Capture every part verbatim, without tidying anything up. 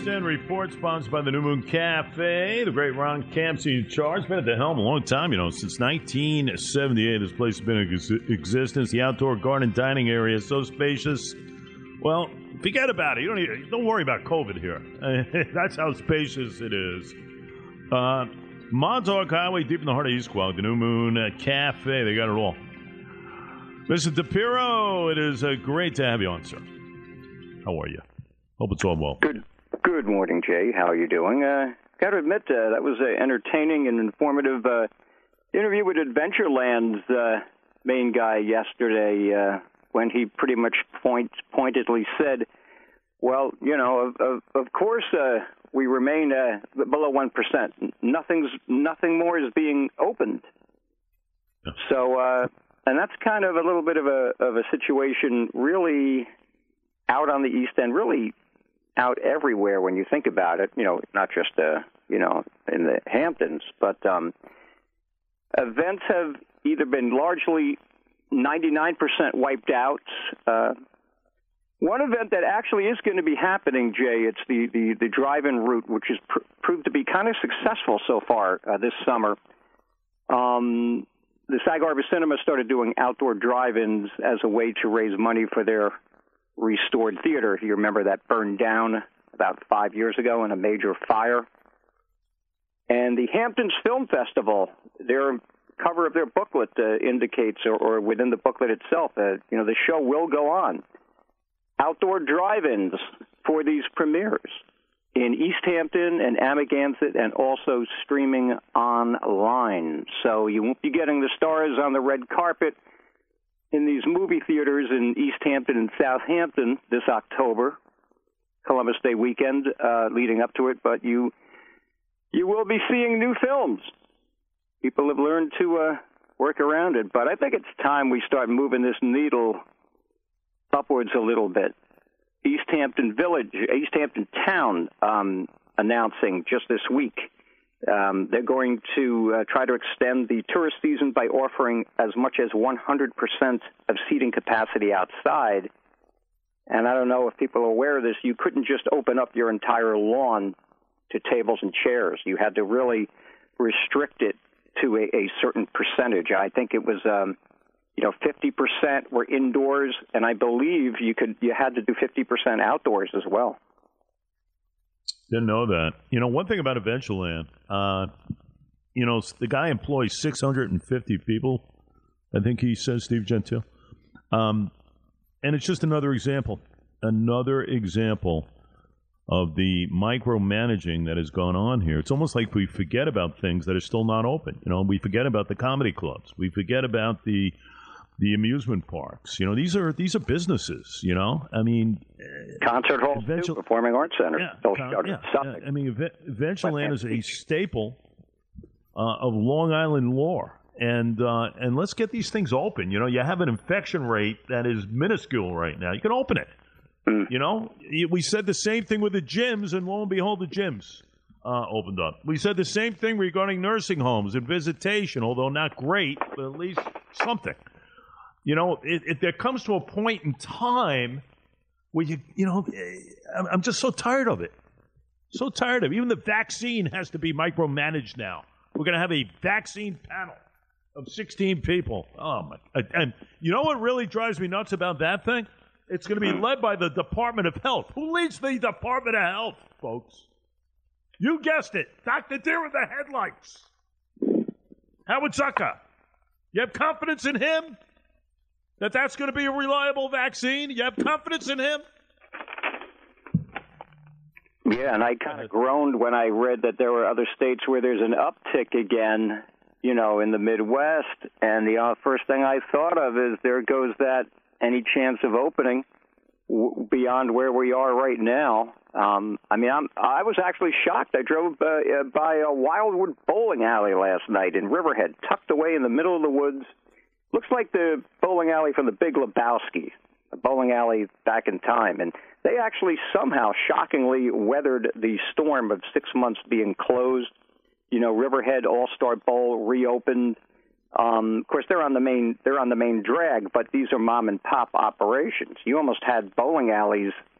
East End Report, sponsored by the New Moon Cafe. The great Ron Campsey in charge. Been at the helm a long time, you know, since nineteen seventy-eight. This place has been in ex- existence. The outdoor garden dining area is so spacious. Well, forget about it. You don't need, don't worry about COVID here. That's how spacious it is. Uh, Montauk Highway, deep in the heart of East Quogue, the New Moon uh, Cafe. They got it all. Mister DePiro, it is uh, great to have you on, sir. How are you? Hope it's all well. Good Good morning, Jay. How are you doing? Uh, got to admit, uh, that was an entertaining and informative uh, interview with Adventureland's uh, main guy yesterday uh, when he pretty much point, pointedly said, well, you know, of, of, of course uh, we remain uh, below one percent. Nothing's, nothing more is being opened. Yeah. So, uh, and that's kind of a little bit of a, of a situation really out on the East End, really out everywhere when you think about it, you know, not just, uh, you know, in the Hamptons, but um, events have either been largely ninety-nine percent wiped out. Uh, one event that actually is going to be happening, Jay, it's the, the, the drive-in route, which has pr- proved to be kind of successful so far uh, this summer. Um, the Sag Harbor Cinema started doing outdoor drive-ins as a way to raise money for their restored theater. You remember that burned down about five years ago in a major fire. And the Hamptons Film Festival, their cover of their booklet uh, indicates, or, or within the booklet itself, uh, you know, the show will go on. Outdoor drive-ins for these premieres in East Hampton and Amagansett, and also streaming online. So you won't be getting the stars on the red carpet in these movie theaters in East Hampton and Southampton this October, Columbus Day weekend, uh, leading up to it, but you you will be seeing new films. People have learned to uh, work around it, but I think it's time we start moving this needle upwards a little bit. East Hampton Village, East Hampton Town, um, announcing just this week Um, they're going to uh, try to extend the tourist season by offering as much as one hundred percent of seating capacity outside. And I don't know if people are aware of this. You couldn't just open up your entire lawn to tables and chairs. You had to really restrict it to a, a certain percentage. I think it was, um, you know, fifty percent were indoors, and I believe you could you had to do fifty percent outdoors as well. Didn't know that. You know, one thing about Adventureland, uh, you know, the guy employs six hundred fifty people, I think he says, Steve Gentile. Um, and it's just another example, another example of the micromanaging that has gone on here. It's almost like we forget about things that are still not open. You know, we forget about the comedy clubs. We forget about the the amusement parks. You know, these are these are businesses, you know. I mean, concert halls, too, performing arts centers. Yeah, con- yeah, yeah. I mean, Adventureland is a staple uh, of Long Island lore. And uh, and let's get these things open. You know, you have an infection rate that is minuscule right now. You can open it. Mm. You know, we said the same thing with the gyms, and lo and behold, the gyms uh, opened up. We said the same thing regarding nursing homes and visitation, although not great, but at least something. You know, it, it, there comes to a point in time where you, you know, I'm, I'm just so tired of it. So tired of it. Even the vaccine has to be micromanaged now. We're going to have a vaccine panel of sixteen people. Oh, my. And you know what really drives me nuts about that thing? It's going to be led by the Department of Health. Who leads the Department of Health, folks? You guessed it. Doctor Deere with the headlights. Howard Zucker. You have confidence in him? That that's going to be a reliable vaccine? You have confidence in him? Yeah, and I kind of groaned when I read that there were other states where there's an uptick again, you know, in the Midwest. And the uh, first thing I thought of is there goes that any chance of opening w- beyond where we are right now. Um, I mean, I'm, I was actually shocked. I drove uh, uh, by a Wildwood bowling alley last night in Riverhead, tucked away in the middle of the woods. Looks like the bowling alley from the Big Lebowski, a bowling alley back in time. And they actually somehow shockingly weathered the storm of six months being closed. You know, Riverhead All-Star Bowl reopened. Um, of course, they're on the main they're on the main drag, but these are mom and pop operations. You almost had bowling alleys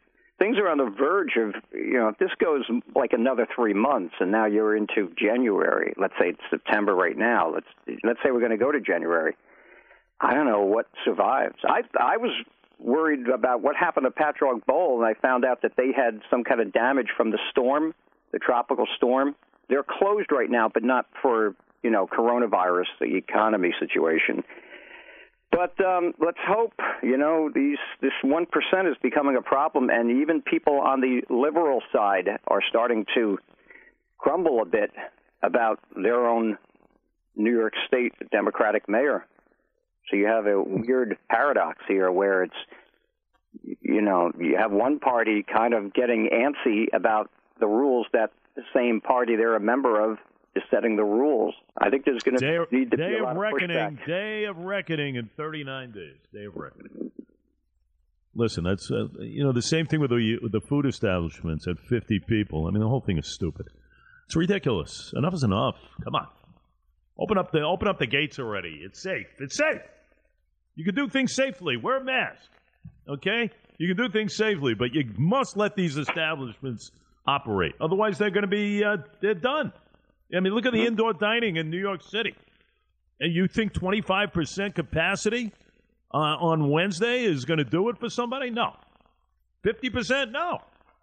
things are on the verge of, you know, if this goes like another three months and now you're into January, let's say it's September right now, let's let's say we're going to go to January. I don't know what survives. I I was worried about what happened to Patchogue Bowl, and I found out that they had some kind of damage from the storm, the tropical storm. They're closed right now, but not for, you know, coronavirus, the economy situation. But um, let's hope, you know, these this one percent is becoming a problem, and even people on the liberal side are starting to grumble a bit about their own New York State Democratic mayor. So you have a weird paradox here where it's, you know, you have one party kind of getting antsy about the rules that the same party they're a member of is setting the rules. I think there's going to need to be a lot of pushback. Day of reckoning, day of reckoning in thirty-nine days. Day of reckoning. Listen, that's uh, you know the same thing with the with the food establishments at fifty people. I mean, the whole thing is stupid. It's ridiculous. Enough is enough. Come on, open up the open up the gates already. It's safe. It's safe. You can do things safely. Wear a mask. Okay, you can do things safely, but you must let these establishments operate. Otherwise, they're going to be uh, they're done. I mean, look at the indoor dining in New York City. And you think twenty-five percent capacity uh, on Wednesday is going to do it for somebody? No. fifty percent? No.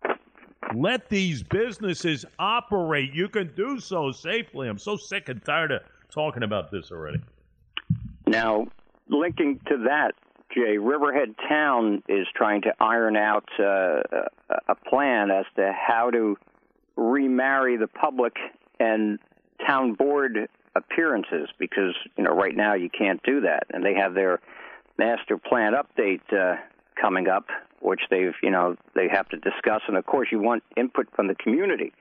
Let these businesses operate. You can do so safely. I'm so sick and tired of talking about this already. Now, linking to that, Jay, Riverhead Town is trying to iron out uh, a plan as to how to remarry the public and town board appearances, because, you know, right now you can't do that. And they have their master plan update uh, coming up, which they've, you know, they have to discuss. And, of course, you want input from the community.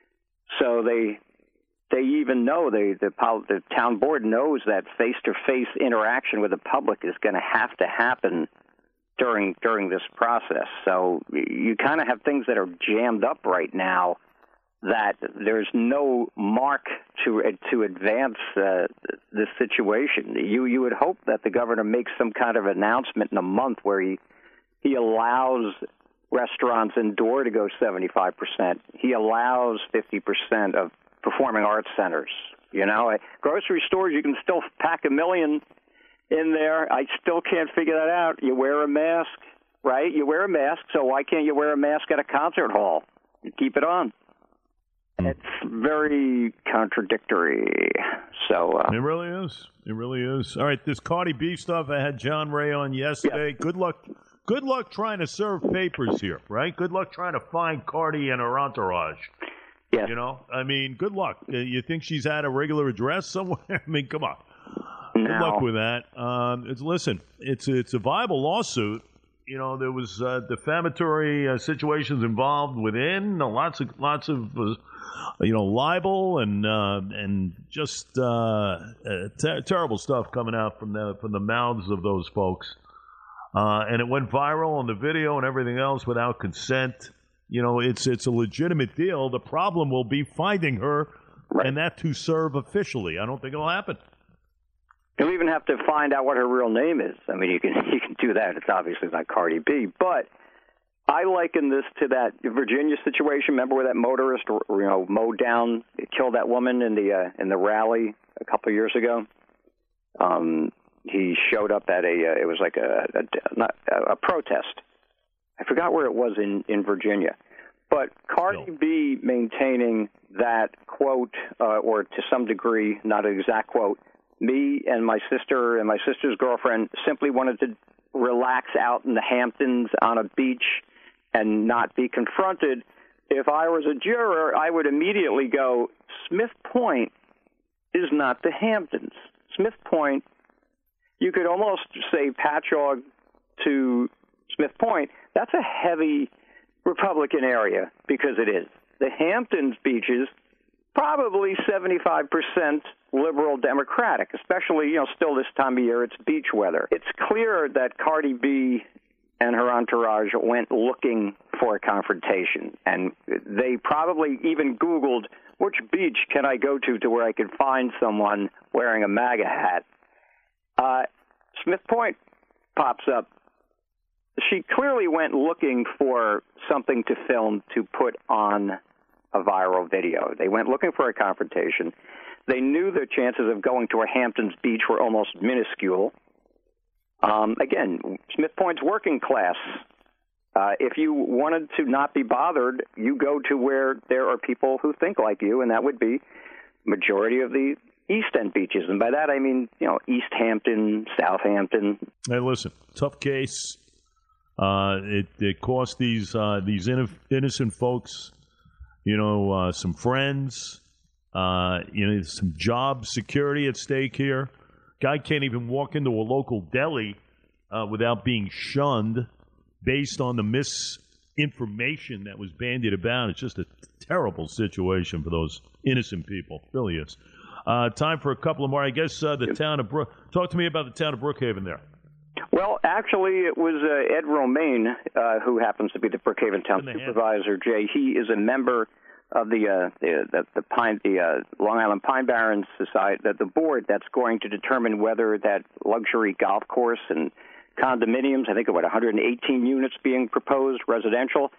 So they they even know, they, the, the town board knows that face-to-face interaction with the public is going to have to happen during during this process. So you kind of have things that are jammed up right now that there's no mark to to advance uh, this situation. You you would hope that the governor makes some kind of announcement in a month where he he allows restaurants indoor to go seventy-five percent. He allows fifty percent of performing arts centers. You know, at grocery stores you can still pack a million in there. I still can't figure that out. You wear a mask, right? You wear a mask, so why can't you wear a mask at a concert hall? You keep it on. It's very contradictory. So uh, it really is. It really is. All right, this Cardi B stuff. I had John Ray on yesterday. Yeah. Good luck. Good luck trying to serve papers here, right? Good luck trying to find Cardi and her entourage. Yeah. You know, I mean, good luck. Uh, you think she's at a regular address somewhere? I mean, come on. No. Good luck with that. Um, it's listen. It's it's a viable lawsuit. You know, there was uh, defamatory uh, situations involved within. Lots of lots of. Uh, You know, libel and uh, and just uh, uh, ter- terrible stuff coming out from the from the mouths of those folks, uh, and it went viral on the video and everything else without consent. You know, it's it's a legitimate deal. The problem will be finding her, right, and that to serve officially. I don't think it'll happen. You'll even have to find out what her real name is. I mean, you can you can do that. It's obviously not Cardi B, but I liken this to that Virginia situation. Remember where that motorist, you know, mowed down, killed that woman in the uh, in the rally a couple of years ago? Um, he showed up at a, uh, it was like a, a, not, a protest. I forgot where it was in, in Virginia. But Cardi no. B maintaining that quote, uh, or to some degree, not an exact quote, me and my sister and my sister's girlfriend simply wanted to relax out in the Hamptons on a beach and not be confronted. If I was a juror, I would immediately go, Smith Point is not the Hamptons. Smith Point, you could almost say Patchogue to Smith Point. That's a heavy Republican area because it is. The Hamptons beaches, probably seventy-five percent liberal Democratic, especially, you know, still this time of year, it's beach weather. It's clear that Cardi B and her entourage went looking for a confrontation, and they probably even Googled, which beach can I go to to where I can find someone wearing a MAGA hat? Uh, Smith Point pops up. She clearly went looking for some something to film to put on a viral video. They went looking for a confrontation. They knew their chances of going to a Hamptons Beach were almost minuscule. Um, again, Smith Point's working class. Uh, if you wanted to not be bothered, you go to where there are people who think like you, and that would be majority of the East End beaches. And by that, I mean, you know, East Hampton, Southampton. Hey, listen, tough case. Uh, it, it cost these uh, these innocent folks, you know, uh, some friends, uh, you know, some job security at stake here. Guy can't even walk into a local deli uh, without being shunned based on the misinformation that was bandied about. It's just a terrible situation for those innocent people. It really is. Uh, time for a couple of more. I guess uh, the town of Brook. Talk to me about the town of Brookhaven there. Well, actually, it was uh, Ed Romaine, uh, who happens to be the Brookhaven town supervisor. Jay, he is a member of the uh, the the, the Pine the uh, Long Island Pine Barrens Society, that the board that's going to determine whether that luxury golf course and condominiums, I think about one hundred eighteen units being proposed, residential.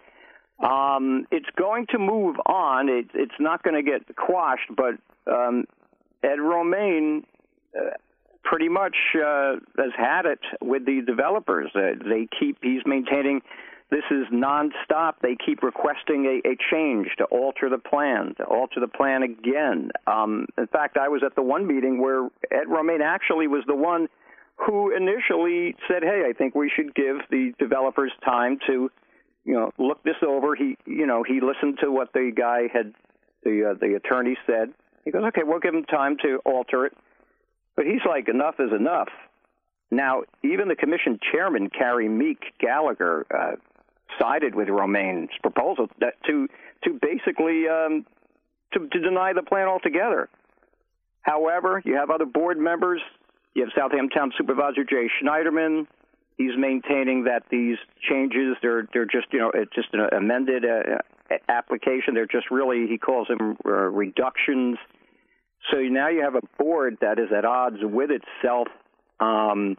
Um, it's going to move on. It, it's not going to get quashed, but um, Ed Romaine uh, pretty much uh, has had it with the developers. Uh, they keep, he's maintaining this is nonstop. They keep requesting a, a change to alter the plan, to alter the plan again. Um, in fact, I was at the one meeting where Ed Romaine actually was the one who initially said, hey, I think we should give the developers time to, you know, look this over. He, you know, he listened to what the guy had, the uh, the attorney said. He goes, okay, we'll give him time to alter it. But he's like, enough is enough. Now, even the commission chairman, Carrie Meek Gallagher, uh, sided with Romaine's proposal that, to to basically um, to, to deny the plan altogether. However, you have other board members. You have Southampton Town Supervisor Jay Schneiderman. He's maintaining that these changes, they're they're just, you know, it's just an amended uh, application. They're just really, he calls them uh, reductions. So now you have a board that is at odds with itself. Um,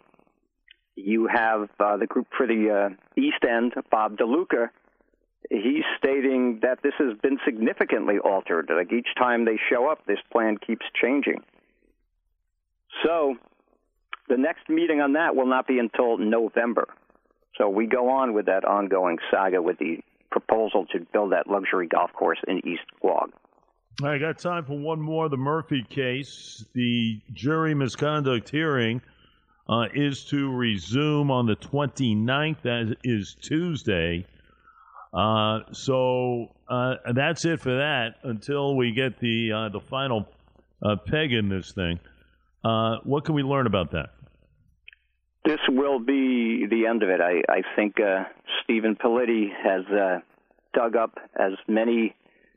you have uh, the group for the uh, East End, Bob DeLuca. He's stating that this has been significantly altered. Like each time they show up, this plan keeps changing. So the next meeting on that will not be until November. So we go on with that ongoing saga with the proposal to build that luxury golf course in East Quogue. I got time for one more. The Murphy case, the jury misconduct hearing uh, is to resume on the twenty-ninth. That is Tuesday. Uh, so uh, that's it for that until we get the uh, the final uh, peg in this thing. Uh, what can we learn about that? This will be the end of it. I, I think uh, Stephen Politi has uh, dug up as many,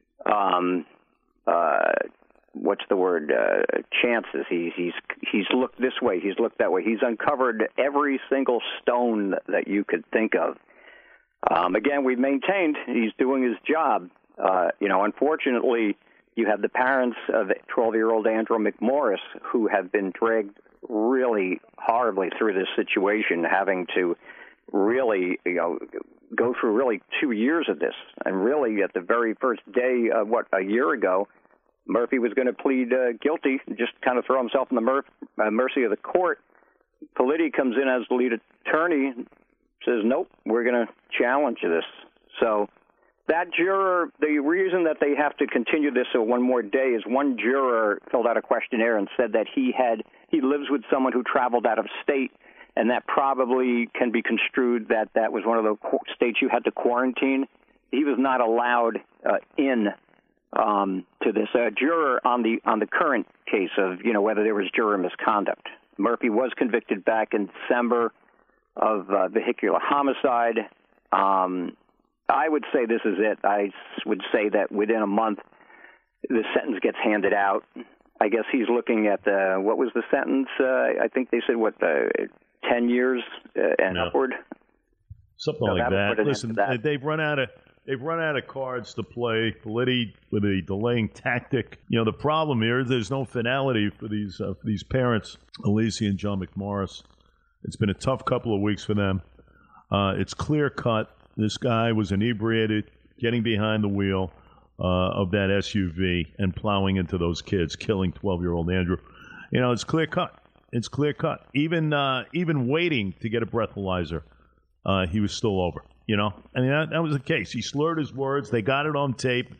um, uh, what's the word, uh, chances. He's, he's, he's looked this way, he's looked that way. He's uncovered every single stone that you could think of. Um, again, we've maintained he's doing his job. Uh, you know, unfortunately, you have the parents of twelve-year-old Andrew McMorris who have been dragged really horribly through this situation, having to really, you know, go through really two years of this. And really, at the very first day, uh, what, a year ago, Murphy was going to plead uh, guilty, just kind of throw himself in the mer- uh, mercy of the court. Politi comes in as the lead attorney, says, nope, we're going to challenge this. So that juror, the reason that they have to continue this uh, one more day is one juror filled out a questionnaire and said that he had he lives with someone who traveled out of state, and that probably can be construed that that was one of the states you had to quarantine. He was not allowed uh, in um, to this uh, juror on the on the current case of, you know, whether there was juror misconduct. Murphy was convicted back in December of uh, vehicular homicide. Um, I would say this is it. I would say that within a month, the sentence gets handed out. I guess he's looking at the, what was the sentence? Uh, I think they said, what, uh, ten years uh, and no. upward? Something so like that. that. Listen, that. they've run out of they've run out of cards to play. Politi with a delaying tactic. You know, the problem here is there's no finality for these uh, for these parents, Alicia and John McMorris. It's been a tough couple of weeks for them. Uh, it's clear cut. this guy was inebriated, getting behind the wheel uh, of that S U V and plowing into those kids, killing twelve-year-old Andrew. You know, it's clear cut. It's clear cut. Even uh, even waiting to get a breathalyzer, uh, he was still over. You know, I mean, that, that was the case. He slurred his words. They got it on tape.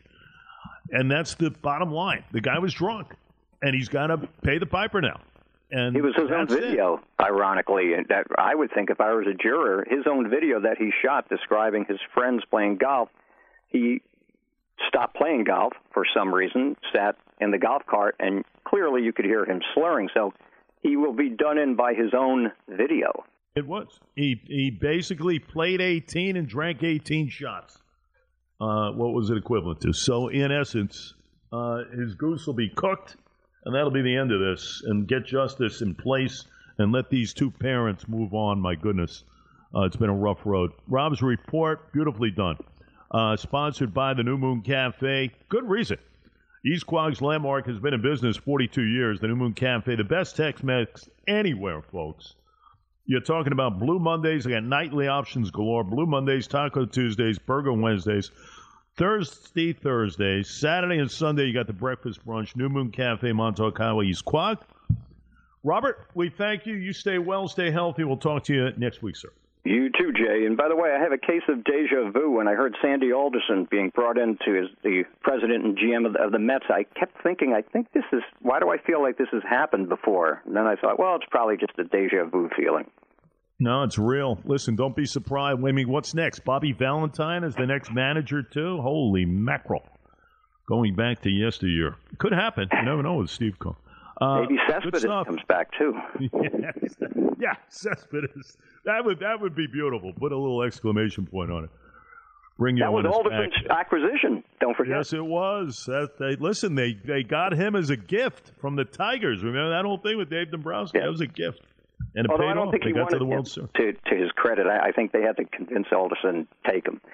And that's the bottom line. The guy was drunk, and he's got to pay the piper now. And it was his own video, it. ironically. And that I would think if I was a juror, his own video that he shot describing his friends playing golf, he stopped playing golf for some reason, sat in the golf cart, and clearly you could hear him slurring. So he will be done in by his own video. It was. He he basically played eighteen and drank eighteen shots. Uh, what was it equivalent to? So, in essence, uh, his goose will be cooked, and that'll be the end of this, and get justice in place and let these two parents move on. My goodness, uh, it's been a rough road. Rob's report, beautifully done. Uh, sponsored by the New Moon Cafe. Good reason. East Quogue's Landmark has been in business forty-two years. The New Moon Cafe, the best Tex-Mex anywhere, folks. You're talking about Blue Mondays. They got nightly options galore. Blue Mondays, Taco Tuesdays, Burger Wednesdays, Thursday, Thursdays, Saturday and Sunday. You got the breakfast brunch. New Moon Cafe, Montauk Highway, East Quogue. Robert, we thank you. You stay well, stay healthy. We'll talk to you next week, sir. You too, Jay. And by the way, I have a case of deja vu. When I heard Sandy Alderson being brought into as the president and G M of the, of the Mets, I kept thinking, I think this is, why do I feel like this has happened before? And then I thought, well, it's probably just a deja vu feeling. No, it's real. Listen, don't be surprised. I mean, what's next? Bobby Valentine is the next manager, too? Holy mackerel. Going back to yesteryear. Could happen. You never know with Steve Cohen. Uh, Maybe Cespedes comes back, too. yes. Yeah, Cespedes. That would that would be beautiful. Put a little exclamation point on it. Bring you that was Alderson's back. acquisition. Don't forget. Yes, it was. That, they, listen, they, they got him as a gift from the Tigers. Remember that whole thing with Dave Dombrowski? Yeah. That was a gift. And it Although paid I don't off. think they he got wanted to the World Series. To, to his credit, I, I think they had to convince Alderson to take him.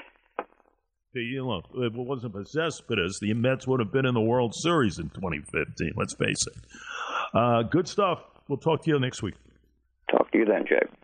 You know, if it wasn't for Cespedes, the Mets would have been in the World Series in twenty fifteen. Let's face it. Uh, good stuff. We'll talk to you next week. Talk to you then, Jay.